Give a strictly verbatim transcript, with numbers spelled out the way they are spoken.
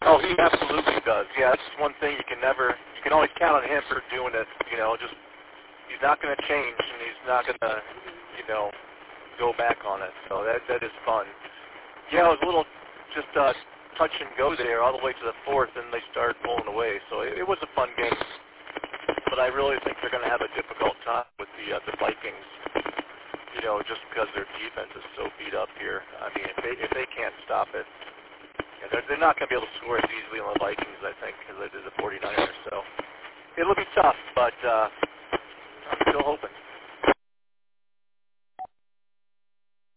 Oh, he absolutely does. Yeah, that's one thing you can never, you can always count on him for doing it. You know, just, he's not going to change, and he's not going to, you know, go back on it. So that that is fun. Yeah, it was a little just uh, touch and go there all the way to the fourth, and they started pulling away. So it, it was a fun game. But I really think they're going to have a difficult time with the uh, the Vikings. You know, just because their defense is so beat up here. I mean, if they if they can't stop it, yeah, they're, they're not going to be able to score as easily on the Vikings, I think, as they did the 49ers. So it'll be tough, but uh, I'm still hoping.